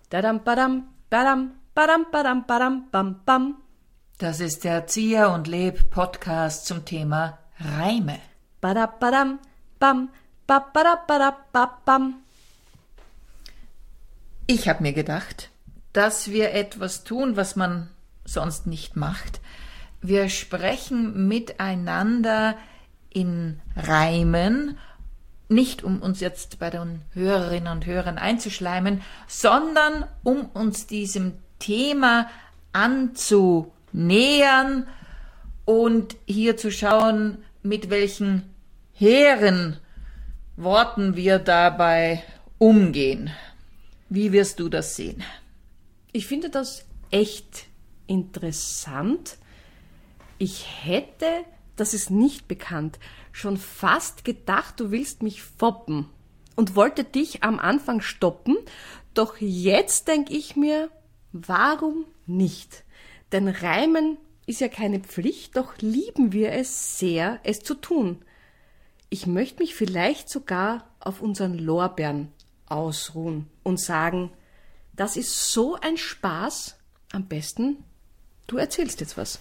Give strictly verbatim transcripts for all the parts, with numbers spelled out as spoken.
Dadam, badam, badam, badam, badam, badam, bam, bam. Das ist der Erzieher und Leb Podcast zum Thema Reime. Badab, badam, bam, bab, badab, badab, bab, bam. Ich habe mir gedacht, dass wir etwas tun, was man sonst nicht macht. Wir sprechen miteinander in Reimen, nicht um uns jetzt bei den Hörerinnen und Hörern einzuschleimen, sondern um uns diesem Thema anzunähern und hier zu schauen, mit welchen hehren Worten wir dabei umgehen. Wie wirst du das sehen? Ich finde das echt interessant. Ich hätte, das ist nicht bekannt, schon fast gedacht, du willst mich foppen und wollte dich am Anfang stoppen, doch jetzt denke ich mir, warum nicht? Denn Reimen ist ja keine Pflicht, doch lieben wir es sehr, es zu tun. Ich möchte mich vielleicht sogar auf unseren Lorbeeren ausruhen und sagen, das ist so ein Spaß, am besten, du erzählst jetzt was.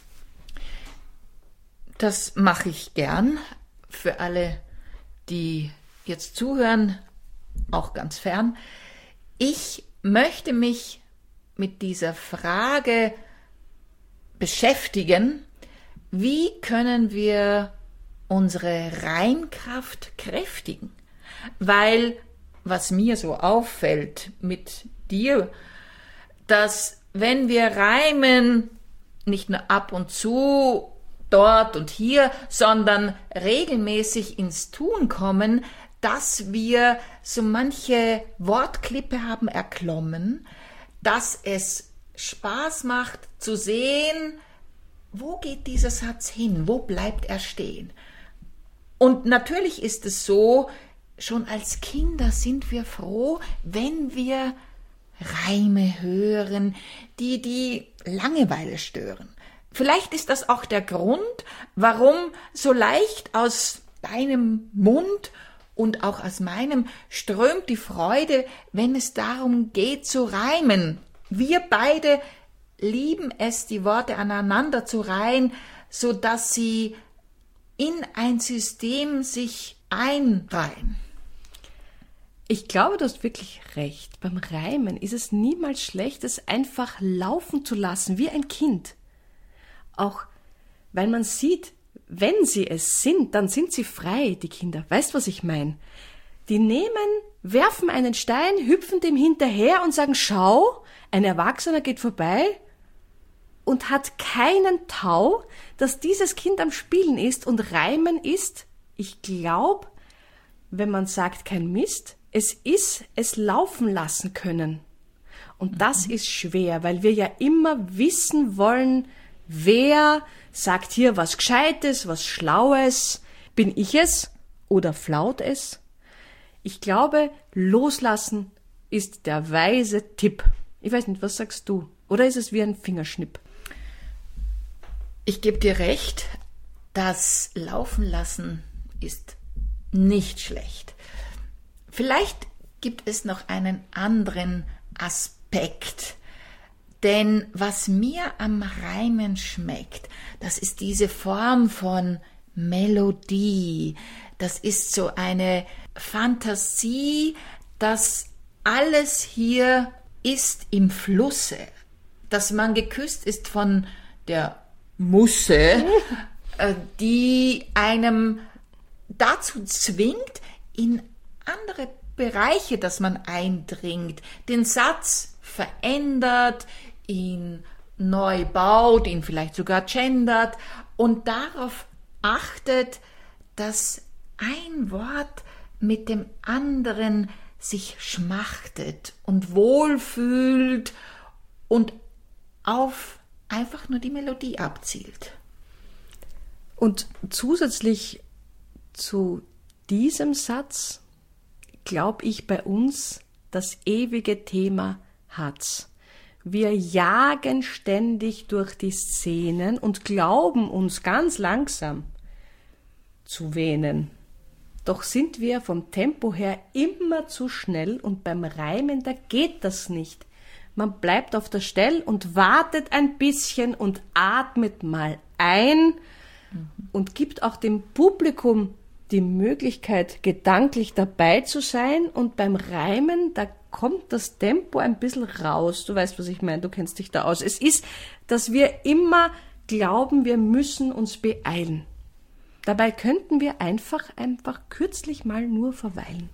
Das mache ich gern. Für alle, die jetzt zuhören, auch ganz fern. Ich möchte mich mit dieser Frage beschäftigen, wie können wir unsere Reimkraft kräftigen? Weil, was mir so auffällt mit dir, dass wenn wir reimen, nicht nur ab und zu dort und hier, sondern regelmäßig ins Tun kommen, dass wir so manche Wortklippe haben erklommen, dass es Spaß macht zu sehen, wo geht dieser Satz hin, wo bleibt er stehen. Und natürlich ist es so, schon als Kinder sind wir froh, wenn wir Reime hören, die die Langeweile stören. Vielleicht ist das auch der Grund, warum so leicht aus deinem Mund und auch aus meinem strömt die Freude, wenn es darum geht zu reimen. Wir beide lieben es, die Worte aneinander zu reihen, so dass sie in ein System sich einreihen. Ich glaube, du hast wirklich recht. Beim Reimen ist es niemals schlecht, es einfach laufen zu lassen, wie ein Kind. Auch weil man sieht, wenn sie es sind, dann sind sie frei, die Kinder. Weißt, was ich meine? Die nehmen, werfen einen Stein, hüpfen dem hinterher und sagen, schau, ein Erwachsener geht vorbei und hat keinen Tau, dass dieses Kind am Spielen ist, und Reimen ist, ich glaube, wenn man sagt, kein Mist, es ist es laufen lassen können. Und das mhm. ist schwer, weil wir ja immer wissen wollen, wer sagt hier was Gescheites, was Schlaues? Bin ich es oder flaut es? Ich glaube, loslassen ist der weise Tipp. Ich weiß nicht, was sagst du? Oder ist es wie ein Fingerschnipp? Ich gebe dir recht, das Laufen lassen ist nicht schlecht. Vielleicht gibt es noch einen anderen Aspekt. Denn was mir am Reimen schmeckt, das ist diese Form von Melodie. Das ist so eine Fantasie, dass alles hier ist im Flusse. Dass man geküsst ist von der Musse, die einem dazu zwingt, in andere Bereiche, dass man eindringt, den Satz verändert, ihn neu baut, ihn vielleicht sogar gendert und darauf achtet, dass ein Wort mit dem anderen sich schmachtet und wohlfühlt und auf einfach nur die Melodie abzielt. Und zusätzlich zu diesem Satz glaube ich bei uns das ewige Thema hat's. Wir jagen ständig durch die Szenen und glauben uns ganz langsam zu wähnen. Doch sind wir vom Tempo her immer zu schnell und beim Reimen, da geht das nicht, man bleibt auf der Stelle und wartet ein bisschen und atmet mal ein und gibt auch dem Publikum die Möglichkeit, gedanklich dabei zu sein. Und beim Reimen, da kommt das Tempo ein bisschen raus. Du weißt, was ich meine, du kennst dich da aus. Es ist, dass wir immer glauben, wir müssen uns beeilen. Dabei könnten wir einfach, einfach kürzlich mal nur verweilen.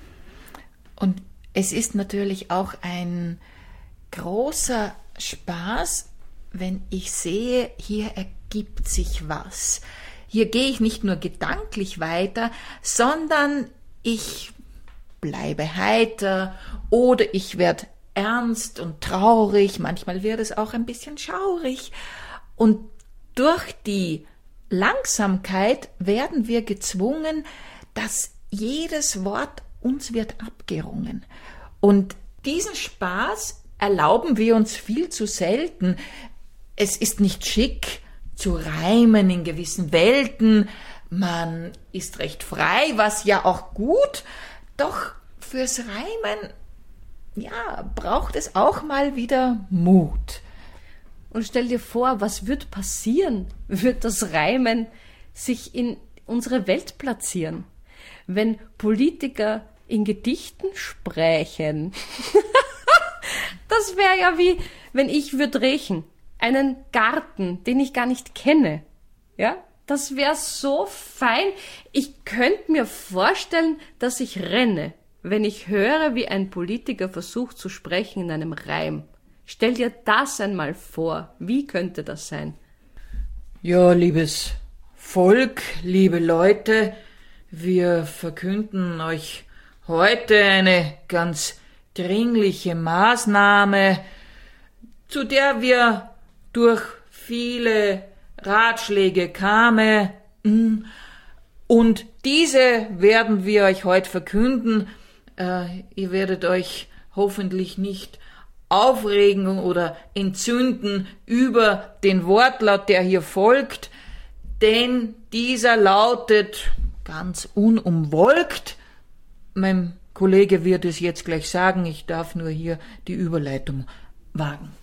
Und es ist natürlich auch ein großer Spaß, wenn ich sehe, hier ergibt sich was. Hier gehe ich nicht nur gedanklich weiter, sondern ich bleibe heiter oder ich werde ernst und traurig, manchmal wird es auch ein bisschen schaurig. Und durch die Langsamkeit werden wir gezwungen, dass jedes Wort uns wird abgerungen. Und diesen Spaß erlauben wir uns viel zu selten. Es ist nicht schick zu reimen in gewissen Welten. Man ist recht frei, was ja auch gut. Doch fürs Reimen, ja, braucht es auch mal wieder Mut. Und stell dir vor, was wird passieren, wird das Reimen sich in unsere Welt platzieren, wenn Politiker in Gedichten sprechen. Das wäre ja wie, wenn ich würde riechen, einen Garten, den ich gar nicht kenne. Ja, das wäre so fein. Ich könnte mir vorstellen, dass ich renne, wenn ich höre, wie ein Politiker versucht zu sprechen in einem Reim. Stell dir das einmal vor. Wie könnte das sein? Ja, liebes Volk, liebe Leute, wir verkünden euch heute eine ganz dringliche Maßnahme, zu der wir durch viele Ratschläge kamen, und diese werden wir euch heute verkünden. Äh, ihr werdet euch hoffentlich nicht aufregen oder entzünden über den Wortlaut, der hier folgt, denn dieser lautet ganz unumwolkt. Mein Kollege wird es jetzt gleich sagen, ich darf nur hier die Überleitung wagen.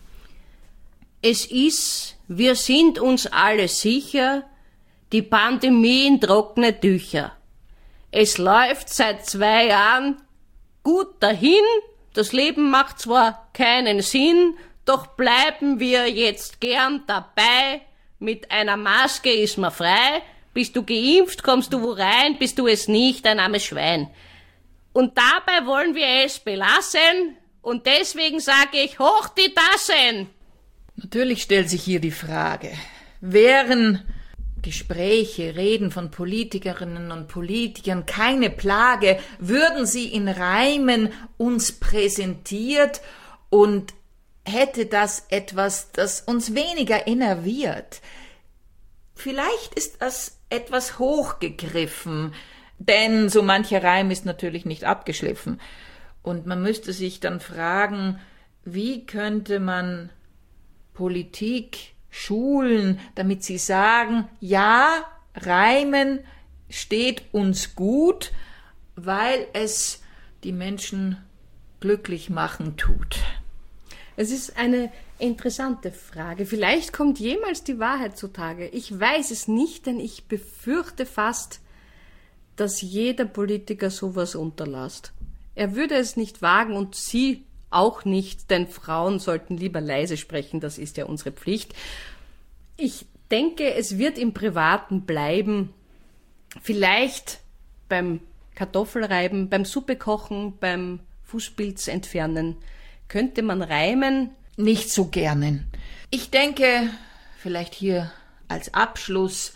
Es ist, wir sind uns alle sicher, die Pandemie in trockene Tücher. Es läuft seit zwei Jahren gut dahin, das Leben macht zwar keinen Sinn, doch bleiben wir jetzt gern dabei. Mit einer Maske ist man frei. Bist du geimpft, kommst du wo rein, bist du es nicht, ein armes Schwein. Und dabei wollen wir es belassen, und deswegen sage ich, hoch die Tassen! Natürlich stellt sich hier die Frage, wären Gespräche, Reden von Politikerinnen und Politikern keine Plage, würden sie in Reimen uns präsentiert, und hätte das etwas, das uns weniger innerviert. Vielleicht ist das etwas hochgegriffen, denn so mancher Reim ist natürlich nicht abgeschliffen. Und man müsste sich dann fragen, wie könnte man Politik schulen, damit sie sagen, ja, Reimen steht uns gut, weil es die Menschen glücklich machen tut. Es ist eine interessante Frage. Vielleicht kommt jemals die Wahrheit zutage. Ich weiß es nicht, denn ich befürchte fast, dass jeder Politiker sowas unterlässt. Er würde es nicht wagen und sie auch nicht, denn Frauen sollten lieber leise sprechen, das ist ja unsere Pflicht. Ich denke, es wird im Privaten bleiben. Vielleicht beim Kartoffelreiben, beim Suppekochen, beim Fußpilz entfernen könnte man reimen. Nicht so gerne. Ich denke, vielleicht hier als Abschluss,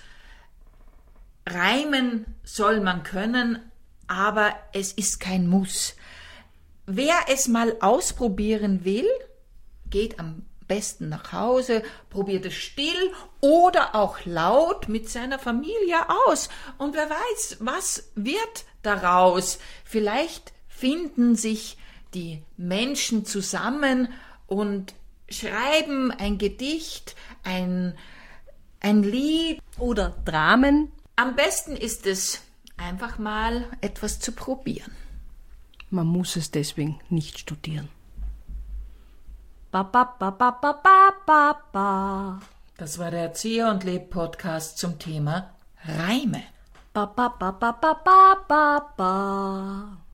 reimen soll man können, aber es ist kein Muss. Wer es mal ausprobieren will, geht am besten nach Hause, probiert es still oder auch laut mit seiner Familie aus. Und wer weiß, was wird daraus? Vielleicht finden sich die Menschen zusammen und schreiben ein Gedicht, ein, ein Lied oder Dramen. Am besten ist es, einfach mal etwas zu probieren. Man muss es deswegen nicht studieren. Ba, ba, ba, ba, ba, ba, ba, ba. Das war der Erzieher und Leb Podcast zum Thema Reime. Ba, ba, ba, ba, ba, ba, ba, ba.